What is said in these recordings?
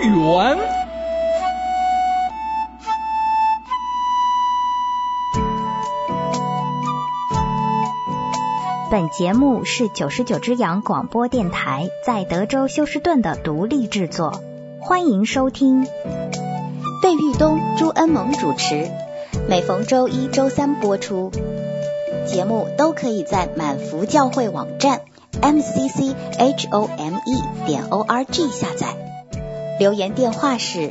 园。 本节目是99只羊广播电台在德州休斯顿的独立制作，欢迎收听。 费玉东、朱恩萌主持，每逢周一、周三播出。节目都可以在满福教会网站 mcchome.org 下载。留言电话是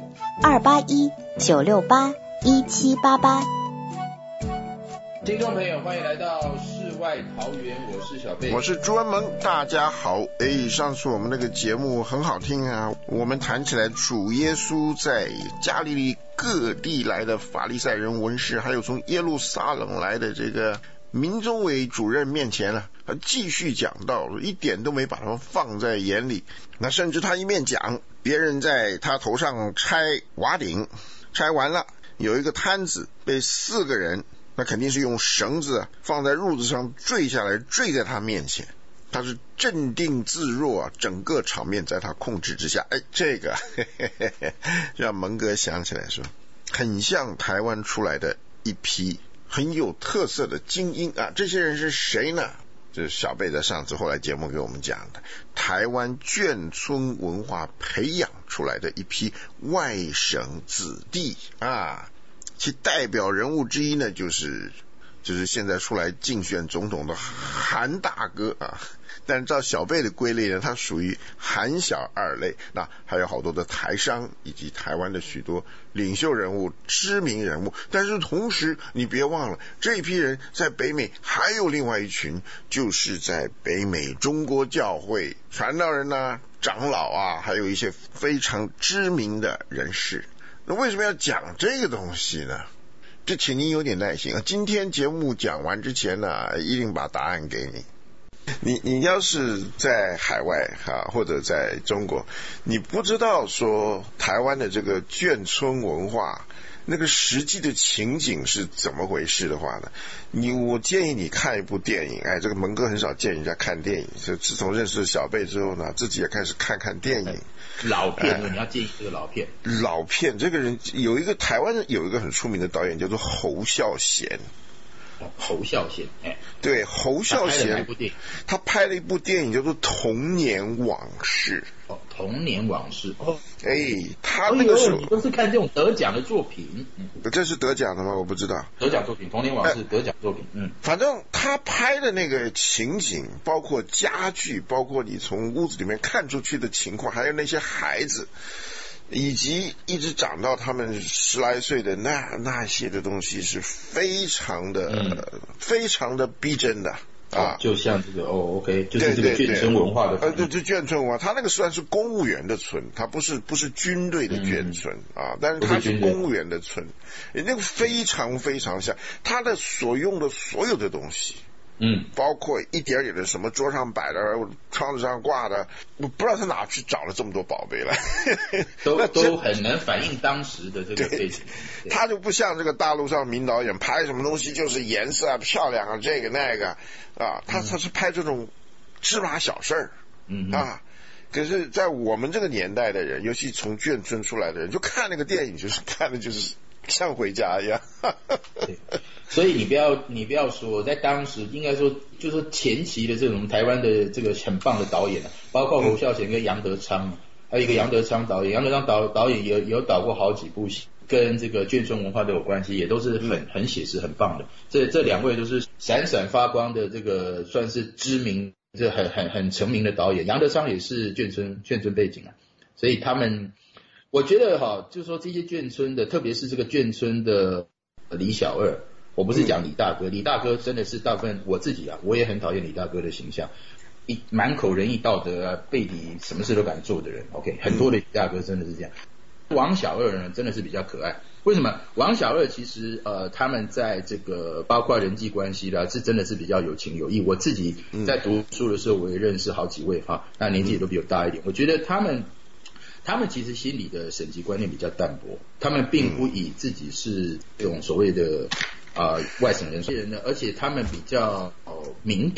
281-968-1788。 听众朋友，欢迎来到世外桃源，我是小贝， 我是朱恩萌，大家好。上次我们那个节目很好听啊，我们谈起来主耶稣在加利利各地来的法利赛人文士，还有从耶路撒冷来的这个民宗委主任面前呢，他继续讲道，一点都没把他们放在眼里。那甚至他一面讲，别人在他头上拆瓦顶，拆完了有一个摊子被4个人，那肯定是用绳子放在褥子上坠下来，坠在他面前，他是镇定自若啊，整个场面在他控制之下。这个就让蒙哥想起来说，很像台湾出来的一批很有特色的精英啊。这些人是谁呢？就是小贝在上次后来节目给我们讲的，台湾眷村文化培养出来的一批外省子弟啊。其代表人物之一呢，就是现在出来竞选总统的韩大哥啊。但照小贝的归类呢，他属于韩小二类。那还有好多的台商以及台湾的许多领袖人物、知名人物。但是同时你别忘了，这一批人在北美还有另外一群，就是在北美中国教会传道人啊、长老啊，还有一些非常知名的人士。那为什么要讲这个东西呢？这请您有点耐心啊！今天节目讲完之前呢，一定把答案给你。你要是在海外或者在中国，你不知道说台湾的这个眷村文化那个实际的情景是怎么回事的话呢，我建议你看一部电影。这个蒙哥很少见人家看电影，自从认识小贝之后呢，自己也开始看电影。 老片，你要建议这个老片。 老片，这个人有一个台湾有一个很出名的导演叫做侯孝贤。 侯孝贤， 对，侯孝贤，他拍了一部电影叫做《童年往事》。 童年往事， 他那个时候你都是看这种得奖的作品。 这是得奖的吗？我不知道。 得奖作品，童年往事得奖作品。 反正他拍的那个情景，包括家具，包括你从屋子里面看出去的情况，还有那些孩子，以及一直长到他们10来岁的那些的东西，是非常的非常的逼真的啊。 就像这个OK， 就是这个眷村文化的。 这眷村文化，他那个算是公务员的村，他不是军队的眷村啊，但是他是公务员的村，那个非常非常像他的所用的所有的东西。包括一点点的什么桌上摆的、窗子上挂的，我不知道他哪去找了这么多宝贝来， 都很能反映当时的这个背景。 他就不像这个大陆上名导演拍什么东西就是颜色啊、漂亮啊、这个那个啊，他是拍这种芝麻小事儿啊。可是在我们这个年代的人，尤其从眷村出来的人，就看那个电影，就是看的就是像回家一样。 所以你不要说，在当时应该说，就是说前期的这种台湾的这个很棒的导演包括侯孝贤跟杨德昌，还有一个杨德昌导演，杨德昌导演也有导过好几部戏，跟这个眷村文化都有关系，也都是很写实很棒的。这2位都是闪闪发光的，这个算是知名，这很成名的导演。杨德昌也是眷村背景所以他们，我觉得就是说这些眷村的，特别是这个眷村的李小二。我不是讲李大哥，李大哥真的是大部分我自己我也很讨厌李大哥的形象，满口仁义道德背地什么事都敢做的人。OK， 很多的李大哥真的是这样。王小二呢，真的是比较可爱。为什么？王小二其实他们在这个包括人际关系是真的是比较有情有义。我自己在读书的时候，我也认识好几位那年纪也都比我大一点。我觉得他们其实心理的省级观念比较淡薄，他们并不以自己是这种所谓的外省人呢，而且他们比较敏感，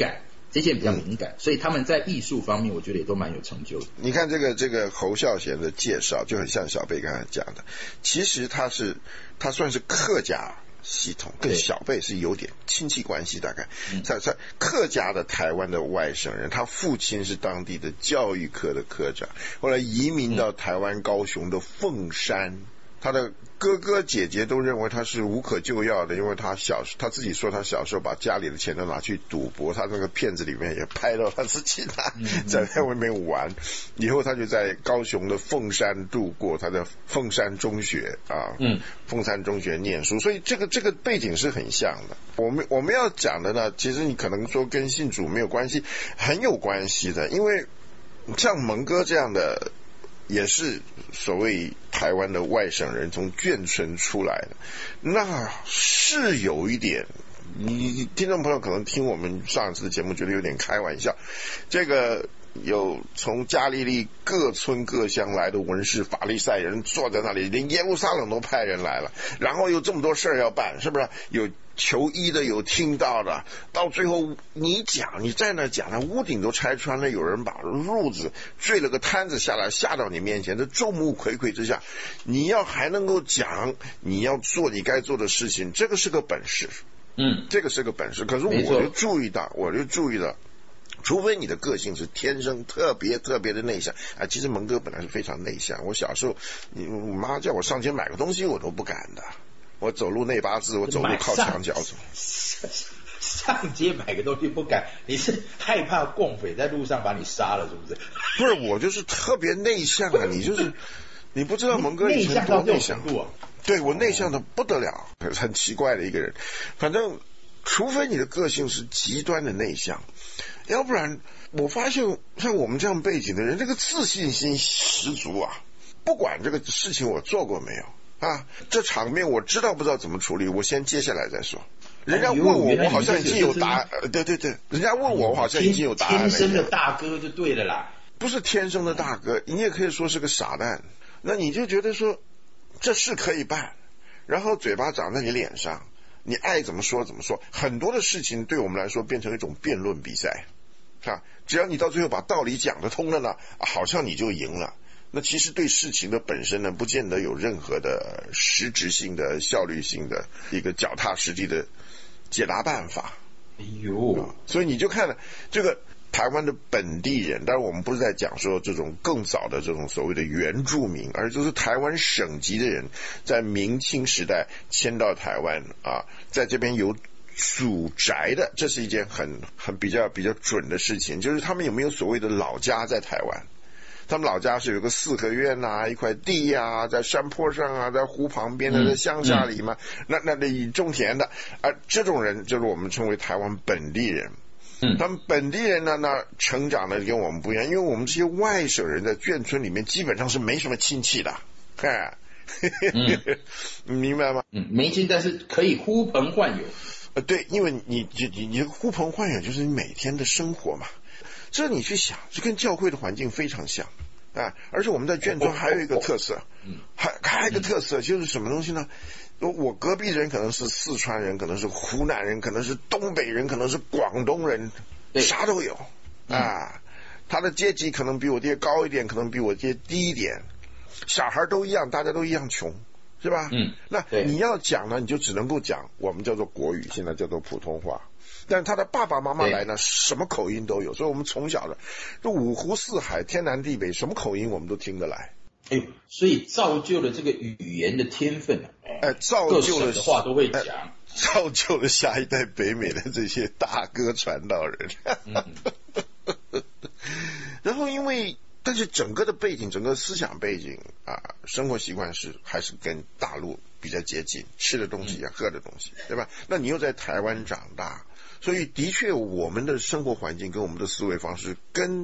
这些比较敏感，所以他们在艺术方面我觉得也都蛮有成就的。 你看这个侯孝贤的介绍就很像小贝刚才讲的，其实他算是客家系统，跟小贝是有点亲戚关系，大概在客家的台湾的外省人，他父亲是当地的教育科的科长，后来移民到台湾高雄的凤山，他的哥哥姐姐都认为他是无可救药的，因为他自己说他小时候把家里的钱都拿去赌博，他那个片子里面也拍到他自己在外面玩，以后他就在高雄的凤山度过他的凤山中学凤山中学念书，所以这个背景是很像的。我们要讲的呢，其实你可能说跟信主没有关系，很有关系的，因为像蒙哥这样的也是所谓台湾的外省人从眷村出来的，那是有一点，你听众朋友可能听我们上一次的节目觉得有点开玩笑，这个有从加利利各村各乡来的文士法利赛人坐在那里，连耶路撒冷都派人来了，然后有这么多事要办，是不是？有求医的，有听到的，到最后你在那讲了，屋顶都拆穿了，有人把褥子坠了个摊子下来下到你面前，这众目睽睽之下，你要还能够讲，你要做你该做的事情，这个是个本事，这个是个本事。可是我就注意到，除非你的个性是天生特别的内向其实蒙哥本来是非常内向，我小时候我妈叫我上街买个东西我都不敢的，我走路内八字，我走路靠墙角走。 上街买个东西不敢，你是害怕共匪在路上把你杀了是不是？ 不是，我就是特别内向你不知道蒙哥以前多内向对，我内向的不得了，很奇怪的一个人。反正除非你的个性是极端的内向，要不然我发现像我们这样背景的人，这个自信心十足不管这个事情我做过没有这场面我知道不知道怎么处理，我先接下来再说。人家问我好像已经有答案，对，人家问我好像已经有答案了。 天生的大哥就对了啦。 不是天生的大哥，你也可以说是个傻蛋。那你就觉得说这事可以办，然后嘴巴长在你脸上，你爱怎么说怎么说。很多的事情对我们来说变成一种辩论比赛，只要你到最后把道理讲得通了呢，好像你就赢了。那其实对事情的本身呢，不见得有任何的实质性的效率性的一个脚踏实地的解答办法。所以你就看了这个台湾的本地人，当然我们不是在讲说这种更早的这种所谓的原住民，而就是台湾省级的人在明清时代迁到台湾在这边有祖宅的，这是一件很比较准的事情，就是他们有没有所谓的老家在台湾。他们老家是有个四合院一块地在山坡上在湖旁边的，在乡下里嘛，那里种田的这种人就是我们称为台湾本地人。他们本地人呢，那成长的跟我们不一样，因为我们这些外省人在眷村里面基本上是没什么亲戚的，你明白吗？ 没亲，但是可以呼朋唤友。 对，因为你呼朋唤友就是你每天的生活嘛。这你去想，这跟教会的环境非常像而且我们在眷村还有一个特色，还有一个特色就是什么东西呢？我隔壁人可能是四川人，可能是湖南人，可能是东北人，可能是广东人，啥都有他的阶级可能比我爹高一点，可能比我爹低一点，小孩都一样，大家都一样穷，是吧？那你要讲呢，你就只能够讲我们叫做国语，现在叫做普通话。但他的爸爸妈妈来呢，什么口音都有，所以我们从小的这五湖四海天南地北，什么口音我们都听得来。 所以造就了这个语言的天分造就了的话都会讲， 造就了下一代北美的这些大哥传道人。然后但是整个的背景，整个思想背景生活习惯还是跟大陆比较接近，吃的东西喝的东西，对吧？那你又在台湾长大，所以的确我们的生活环境跟我们的思维方式跟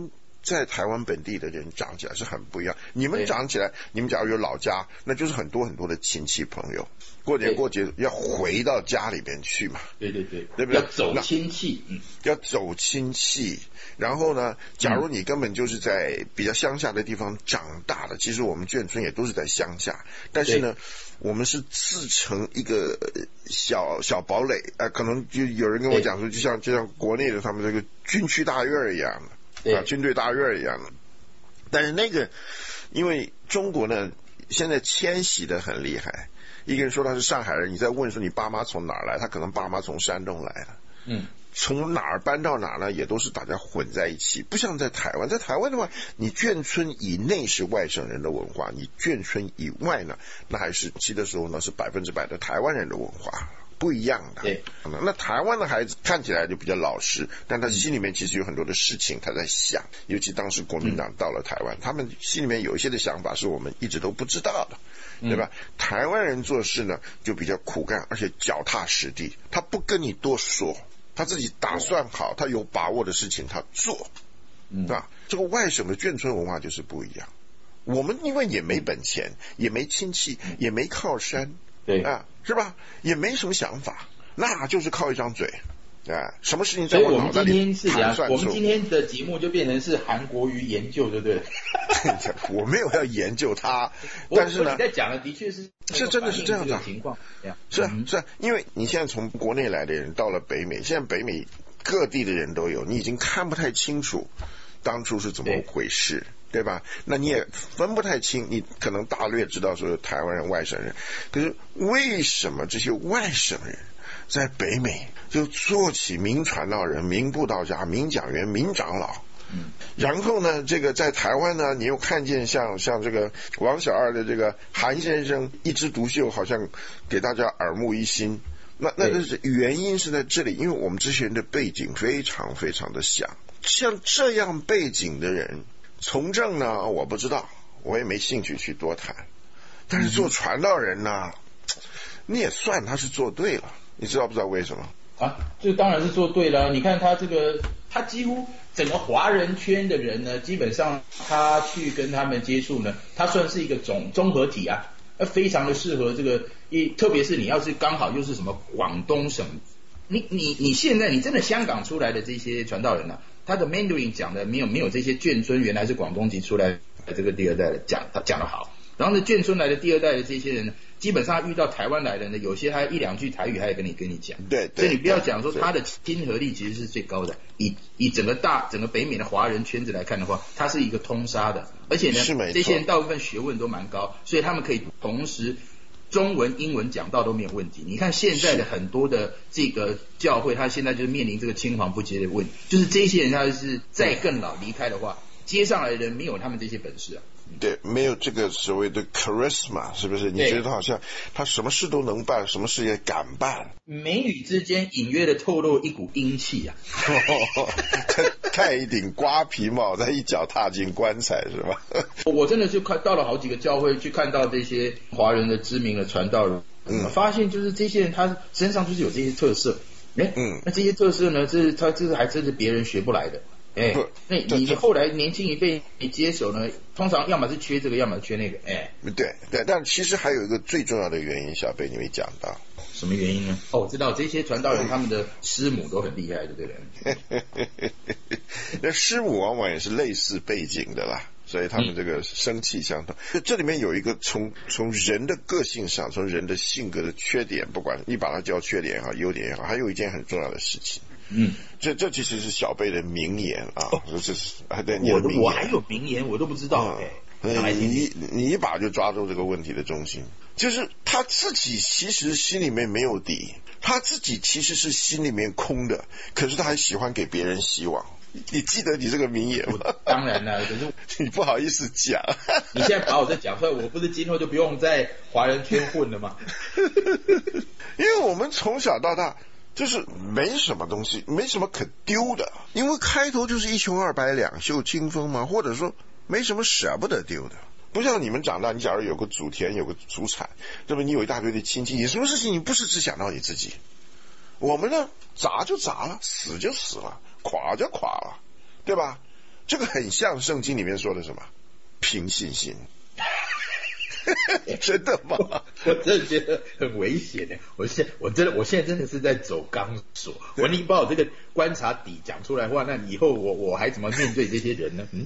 在台湾本地的人长起来是很不一样。你们长起来，你们假如有老家，那就是很多很多的亲戚朋友，过年过节要回到家里边去嘛。 对对对， 对不对？ 要走亲戚， 要走亲戚。然后呢，假如你根本就是在比较乡下的地方长大的，其实我们眷村也都是在乡下，但是呢，我们是自成一个小堡垒，可能就有人跟我讲说，就像国内的他们这个军区大院一样的，军队大院一样的。但是那个，因为中国呢，现在迁徙的很厉害。一个人说他是上海人，你再问说你爸妈从哪儿来，他可能爸妈从山东来的。从哪儿搬到哪儿呢，也都是大家混在一起，不像在台湾。在台湾的话，你眷村以内是外省人的文化，你眷村以外呢，那还是七的时候呢是100%的台湾人的文化，不一样的。 对， 那台湾的孩子看起来就比较老实，但他心里面其实有很多的事情他在想，尤其当时国民党到了台湾，他们心里面有一些的想法是我们一直都不知道的。对吧？台湾人做事呢就比较苦干，而且脚踏实地，他不跟你多说，他自己打算好，他有把握的事情他做，对吧？这个外省的眷村文化就是不一样。我们因为也没本钱，也没亲戚，也没靠山， 对啊，是吧？也没什么想法，那就是靠一张嘴。什么事情在所以我们我脑袋里今天是盘算出。 我们今天的节目就变成是韩国瑜研究，对不对？ 我没有要研究它，但是呢， 你在讲的的确是真的是这样的情况。 是啊，因为你现在从国内来的人到了北美，现在北美各地的人都有，你已经看不太清楚当初是怎么回事。对吧？那你也分不太清，你可能大略知道说台湾人、外省人，可是为什么这些外省人在北美就做起名传道人、名布道家、名讲员、名长老？然后呢，这个在台湾呢，你又看见像这个王小二的这个韩先生一枝独秀，好像给大家耳目一新。那是原因是在这里，因为我们这些人的背景非常非常的像这样背景的人。从政呢，我不知道，我也没兴趣去多谈。但是做传道人呢，你也算他是做对了，你知道不知道为什么？ 这当然是做对了。你看他这个，他几乎整个华人圈的人呢，基本上他去跟他们接触呢，他算是一个综合体啊，非常的适合这个，特别是你要是刚好又是什么广东省，你现在你真的香港出来的这些传道人呢，他的 Mandarin 讲的没有这些眷村原来是广东籍出来的这个第二代的讲的好。然后呢，眷村来的第二代的这些人呢，基本上遇到台湾来的呢，有些还一两句台语还跟你讲。 对， 所以你不要讲说他的亲和力其实是最高的。以整个北美的华人圈子来看的话，它是一个通杀的，而且呢，这些人大部分学问都蛮高，所以他们可以同时中文、英文讲到都没有问题。你看现在的很多的这个教会，他现在就是面临这个青黄不接的问题，就是这些人他是再更老离开的话，接上来的人没有他们这些本事啊。 对，没有这个所谓的 charisma， 是不是？你觉得好像他什么事都能办，什么事也敢办， 眉宇之间隐约的透露一股英气啊！ 戴一顶瓜皮帽，再一脚踏进棺材，是吧？ 我真的就到了好几个教会去看到这些华人的知名的传道人，发现就是这些人他身上就是有这些特色，那这些特色呢，这还真是别人学不来的。那你后来年轻一辈你接手呢，通常要么是缺这个，要么是缺那个。 对，但其实还有一个最重要的原因，小贝你没讲到， 什么原因呢？我知道这些传道人他们的师母都很厉害的，对不对？ 那师母往往也是类似背景的啦，所以他们这个生气相同。这里面有一个从人的个性上，从人的性格的缺点，不管你把它叫缺点也好，优点也好，还有一件很重要的事情。这其实是小贝的名言啊，这是对你的名言。 我还有名言，我都不知道。 你一把就抓住这个问题的中心，就是他自己其实心里面没有底，他自己其实是心里面空的，可是他还喜欢给别人希望。你记得你这个名言吗？ 当然了，可是你不好意思讲。 你现在把我再讲出来，我不是今后就不用在华人圈混了吗？ 因为我们从小到大就是没什么东西，没什么可丢的，因为开头就是一穷二白两袖清风嘛，或者说没什么舍不得丢的。不像你们长大，你假如有个祖田，有个祖产，对吧？你有一大堆的亲戚，你什么事情你不是只想到你自己？我们呢，砸就砸了，死就死了，垮就垮了，对吧？ 这个很像圣经里面说的什么凭信心。真的吗？ 我真的觉得很危险的。我现在真的是在走钢索。你把我这个观察底讲出来的话，那以后我还怎么面对这些人呢？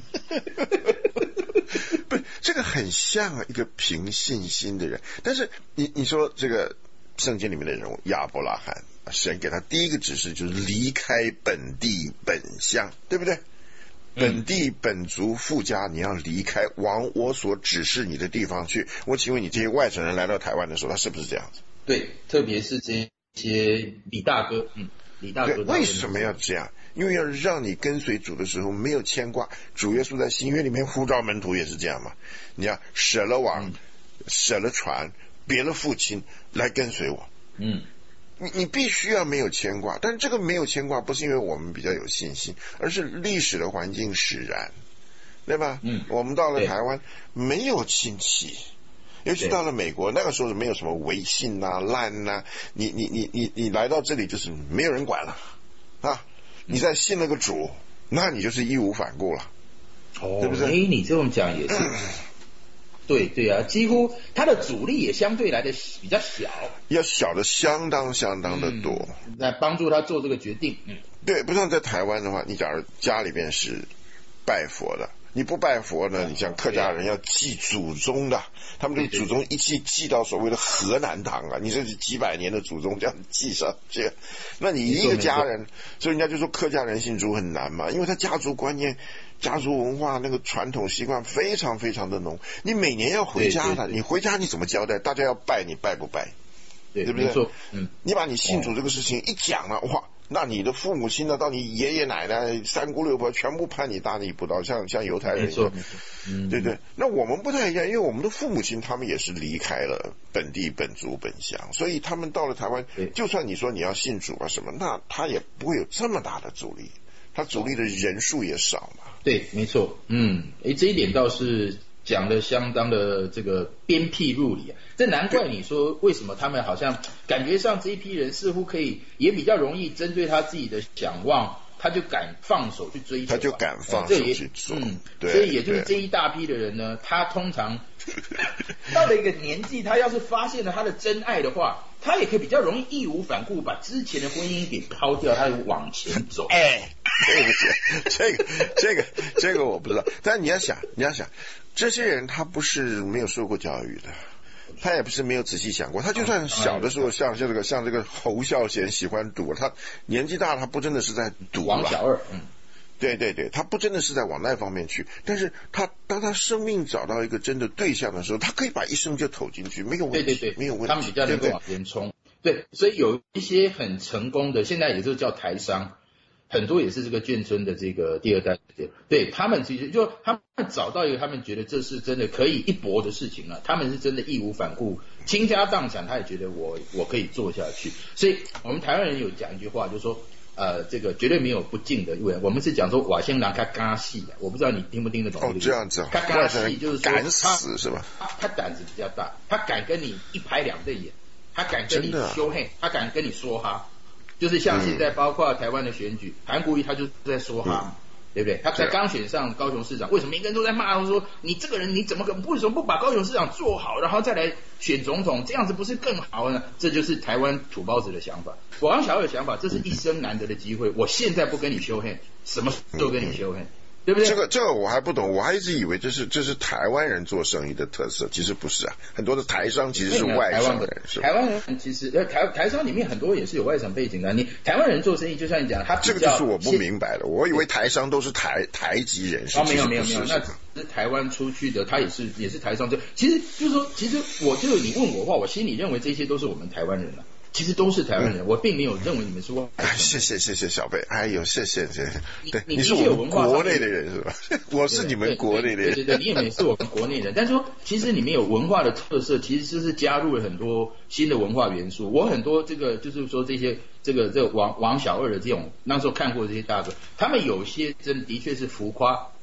不是，这个很像一个凭信心的人。但是你说这个圣经里面的人物亚伯拉罕，神给他第一个指示就是离开本地本乡，对不对？本地本族父家，你要离开，往我所指示你的地方去。我请问你，这些外省人来到台湾的时候，他是不是这样子？ 对，特别是这些李大哥，李大哥， 为什么要这样？因为要让你跟随主的时候没有牵挂。主耶稣在新约里面呼召门徒也是这样嘛，你要舍了网，舍了船，别了父亲来跟随我。你必须要没有牵挂，但是这个没有牵挂不是因为我们比较有信心，而是历史的环境使然，对吧？我们到了台湾没有亲戚，尤其到了美国，那个时候没有什么微信啊、LINE啊，你来到这里就是没有人管了啊！你再信了个主，那你就是义无反顾了，对不对？ 你这种讲也是。对啊，几乎它的阻力也相对来的比较小， 要小的相当的多， 来帮助他做这个决定。 对，不像在台湾的话，你假如家里边是拜佛的，你不拜佛呢，你像客家人要祭祖宗的，他们这个祖宗一祭到所谓的河南堂啊，你这是几百年的祖宗这样祭上去，那你一个家人，所以人家就说客家人信主很难嘛，因为他家族观念。家族文化那个传统习惯非常的浓，你每年要回家的，你回家你怎么交代？大家要拜，你拜不拜？对不对？ 没错， 你把你信主这个事情一讲了，哇，那你的父母亲呢，到你爷爷奶奶、三姑六婆全部判你大逆不道，像犹太人一样，对不对？那我们不太一样，因为我们的父母亲他们也是离开了本地本族本乡，所以他们到了台湾，就算你说你要信主啊什么，那他也不会有这么大的阻力，他阻力的人数也少嘛。 对，没错，这一点倒是讲的相当的这个鞭辟入里啊，这难怪你说为什么他们好像感觉上这一批人似乎可以也比较容易针对他自己的想望，他就敢放手去追求， 他就敢放手去做，对， 所以也就是这一大批的人呢，他通常到了一个年纪，他要是发现了他的真爱的话，他也可以比较容易义无反顾把之前的婚姻给抛掉，他往前走。 对不起，这个我不知道。但你要想，这些人他不是没有受过教育的，他也不是没有仔细想过。他就算小的时候，像这个侯孝贤喜欢赌，他年纪大了，他不真的是在赌了。 王小二， 对，他不真的是在往那方面去。但是当他生命找到一个真的对象的时候，他可以把一生就投进去，没有问题，对，没有问题。 他们比较能够往前冲。对，所以有一些很成功的，现在也就叫台商。很多也是这个眷村的这个第二代，对他们其实就他们找到一个他们觉得这是真的可以一搏的事情了，他们是真的义无反顾，倾家荡产，他也觉得我可以做下去。所以我们台湾人有讲一句话，就是说这个绝对没有不敬的，因为我们是讲说瓦先郎他嘎戏的，我不知道你听不听得懂这个。 这样子， 他嘎戏就是说敢死是吧？ 他胆子比较大，他敢跟你一拍两瞪眼，他敢跟你凶黑，他敢跟你说哈。就是像现在包括台湾的选举，韩国瑜他就在说哈，对不对？他才刚选上高雄市长，为什么每个人都在骂他说你这个人你怎么为什么不把高雄市长做好，然后再来选总统，这样子不是更好呢？这就是台湾土包子的想法。王小二的想法，这是一生难得的机会，我现在不跟你修黑，什么时候跟你修黑？对不对？ 这个我还不懂，我还一直以为这是台湾人做生意的特色，其实不是啊，很多的台商其实是外省人，是吧？ 台湾人其实台商里面很多也是有外省背景的。你台湾人做生意，就像你讲，他这个就是我不明白的，我以为台商都是台籍人士， 没有，那是台湾出去的，他也是台商。其实就是说，你问我的话，我心里认为这些都是我们台湾人了。其实都是台湾人，我并没有认为你们是外省人。 谢谢小贝，哎呦谢谢。对，你是我们国内的人是吧？我是你们国内的人。 对，你也是我们国内人。但是说，其实你们有文化的特色，其实是加入了很多新的文化元素。我很多这个就是说这些这个王小二的这种那时候看过这些大哥，他们有些真的确是浮夸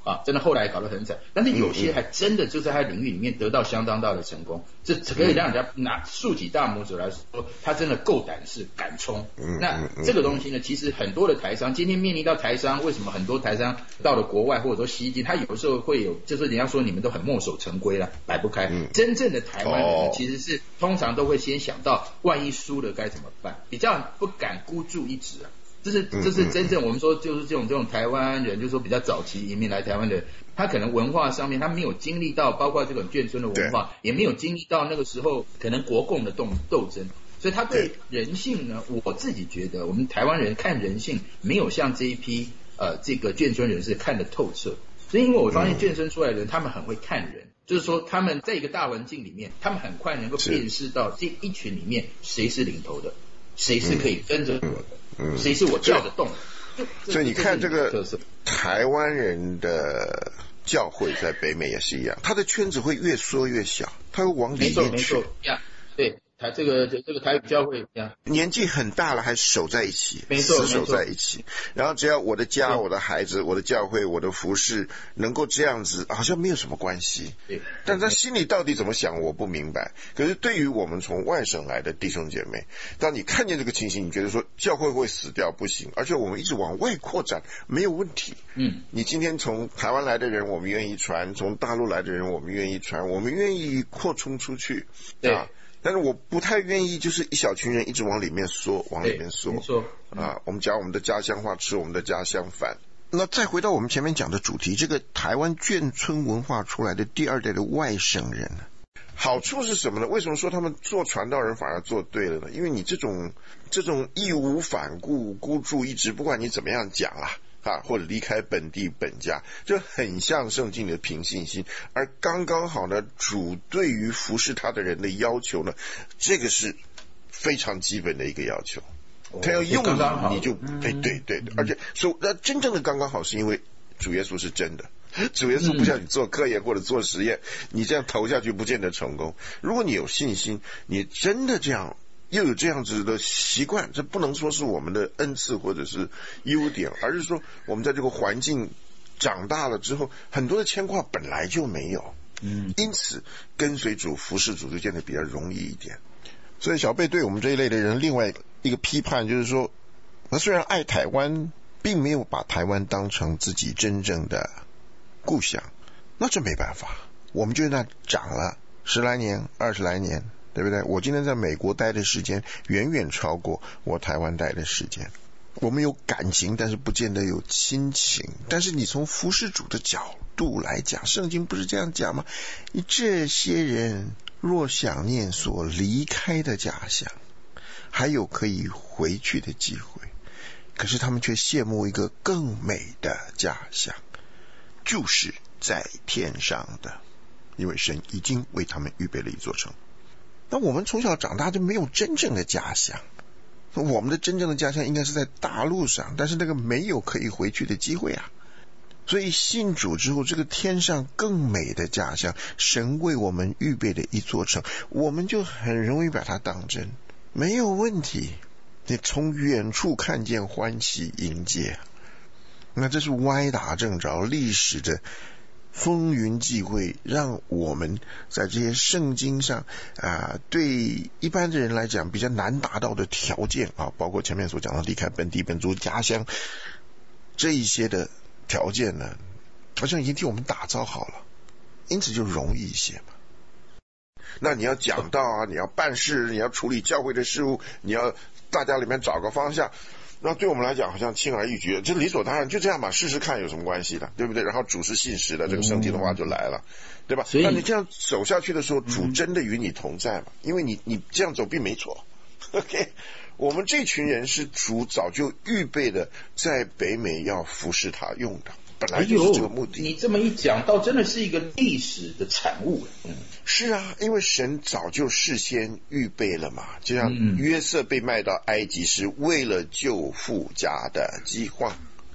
啊，真的后来搞得很惨，但是有些还真的就在他领域里面得到相当大的成功，这可以让人家竖起大拇指来说，他真的够胆识敢冲。那这个东西呢，其实很多的台商今天面临到台商，为什么很多台商到了国外或者说西进，他有时候会有，就是人家说你们都很墨守成规了，摆不开。真正的台湾人其实是通常都会先想到，万一输了该怎么办，比较不敢孤注一掷啊。这是真正我们说就是这种台湾人，就是说比较早期移民来台湾的，他可能文化上面他没有经历到，包括这种眷村的文化，也没有经历到那个时候可能国共的斗争，所以他对人性呢，我自己觉得我们台湾人看人性没有像这一批这个眷村人士看得透彻，所以因为我发现眷村出来的人他们很会看人，就是说他们在一个大环境里面，他们很快能够辨识到这一群里面谁是领头的，谁是可以跟着我的。谁是我叫得动的？ 所以你看这个台湾人的教会在北美也是一样，他的圈子会越缩越小，他会往里面去。 对，这个台语教会年纪很大了还守在一起，死守在一起。然后只要我的家、我的孩子、我的教会、我的服事能够这样子，好像没有什么关系。但他心里到底怎么想，我不明白。可是对于我们从外省来的弟兄姐妹，当你看见这个情形，你觉得说教会会死掉不行，而且我们一直往外扩展没有问题。你今天从台湾来的人，我们愿意传；从大陆来的人，我们愿意传，我们愿意扩充出去。对。但是我不太愿意，就是一小群人一直往里面缩，往里面缩。没错我们讲我们的家乡话，吃我们的家乡饭。那再回到我们前面讲的主题，这个台湾眷村文化出来的第二代的外省人，好处是什么呢？为什么说他们做传道人反而做对了呢？因为你这种义无反顾、孤注一掷，不管你怎么样讲或者离开本地本家，就很像圣经的凭信心，而刚刚好呢，主对于服侍他的人的要求呢，这个是非常基本的一个要求。他要用你就对，而且真正的刚刚好是因为主耶稣是真的，主耶稣不像你做科研或者做实验，你这样投下去不见得成功。如果你有信心，你真的这样又有这样子的习惯，这不能说是我们的恩赐或者是优点，而是说我们在这个环境长大了之后，很多的牵挂本来就没有，因此跟随主服侍主就变得比较容易一点。所以小贝对我们这一类的人另外一个批判就是说，他虽然爱台湾，并没有把台湾当成自己真正的故乡，那这没办法，我们就那长了10来年20来年，对不对？我今天在美国待的时间远远超过我台湾待的时间。我们有感情，但是不见得有亲情。但是你从服侍主的角度来讲，圣经不是这样讲吗？你这些人若想念所离开的家乡，还有可以回去的机会，可是他们却羡慕一个更美的家乡，就是在天上的，因为神已经为他们预备了一座城。那我们从小长大就没有真正的家乡，我们的真正的家乡应该是在大陆上，但是那个没有可以回去的机会啊。所以信主之后，这个天上更美的家乡，神为我们预备的一座城，我们就很容易把它当真，没有问题。你从远处看见欢喜迎接，那这是歪打正着，历史的风云际会，让我们在这些圣经上对一般的人来讲比较难达到的条件包括前面所讲的离开本地本族家乡这一些的条件呢，好像已经替我们打造好了，因此就容易一些嘛。那你要讲道你要办事，你要处理教会的事务，你要大家里面找个方向，那对我们来讲好像轻而易举，就理所当然，就这样吧，试试看有什么关系的，对不对？然后主是信实的，这个圣经的话就来了，对吧？那你这样走下去的时候，主真的与你同在嘛？因为你这样走并没错。OK， 我们这群人是主早就预备的，在北美要服侍他用的，本来就是这个目的。 你这么一讲到，真的是一个历史的产物。 是啊，因为神早就事先预备了嘛，就像约瑟被卖到埃及是为了救父家的饥荒，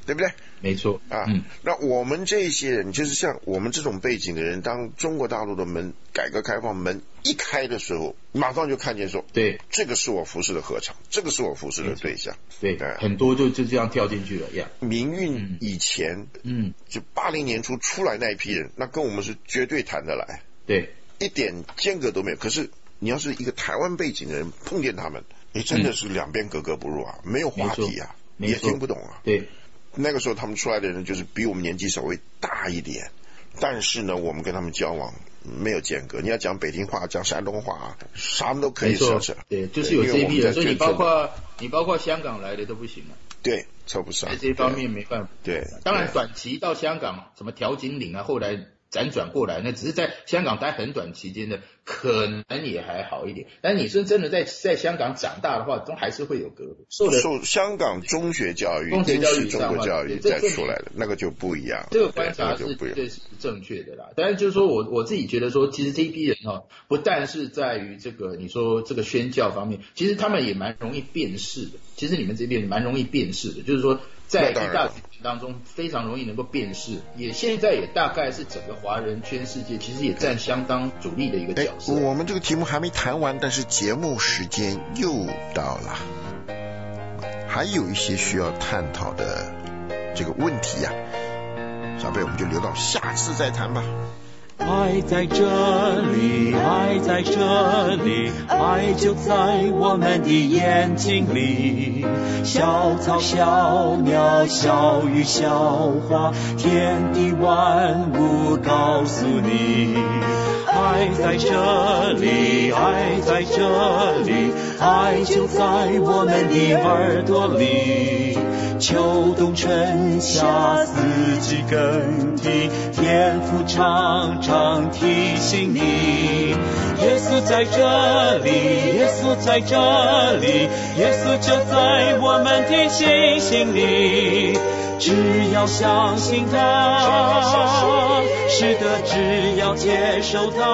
对不对？ 没错啊，那我们这些人就是像我们这种背景的人，当中国大陆的门改革开放门一开的时候，马上就看见说， 对， 这个是我服侍的合场，这个是我服侍的对象， 对，很多就这样跳进去了呀。 民运以前，就80年初出来那一批人，那跟我们是绝对谈得来， 对， 一点间隔都没有。可是你要是一个台湾背景的人碰见他们，你真的是两边格格不入啊，没有话题啊，也听不懂啊。 对。 那个时候他们出来的人就是比我们年纪稍微大一点，但是呢，我们跟他们交往没有间隔。你要讲北京话，讲山东话，啥都可以说扯。 对，就是有这一批人，所以你包括香港来的都不行了。 对，凑不上。 在这方面没办法。 对， 当然短期到香港，什么调景岭啊，后来辗转过来，那只是在香港待很短期间的，可能也还好一点。但你是真的在香港长大的话，都还是会有隔阂。受香港中学教育、中国教育再出来的那个就不一样。 这个观察是绝对是正确的啦。但是就是说我自己觉得说，其实这一批人不但是在于这个你说这个宣教方面，其实他们也蛮容易辨识的。其实你们这边蛮容易辨识的，就是说在一大群当中非常容易能够辨识，现在也大概是整个华人圈世界其实也占相当主力的一个角色。 我们这个题目还没谈完，但是节目时间又到了，还有一些需要探讨的这个问题啊，小贝我们就留到下次再谈吧。 爱在这里，爱在这里，爱就在我们的眼睛里。小草小鸟小鱼小花，天地万物告诉你。爱在这里，爱在这里，爱就在我们的耳朵里。秋冬春夏四季更替，天父常常提醒你。耶稣在这里，耶稣在这里，耶稣就在我们的心里。只要相信他，是的，只要接受他，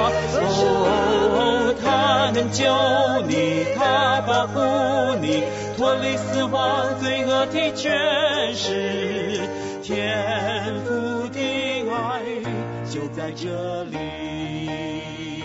他能救你，他保护你，脱离死亡罪恶的权势，天父的爱就在这里。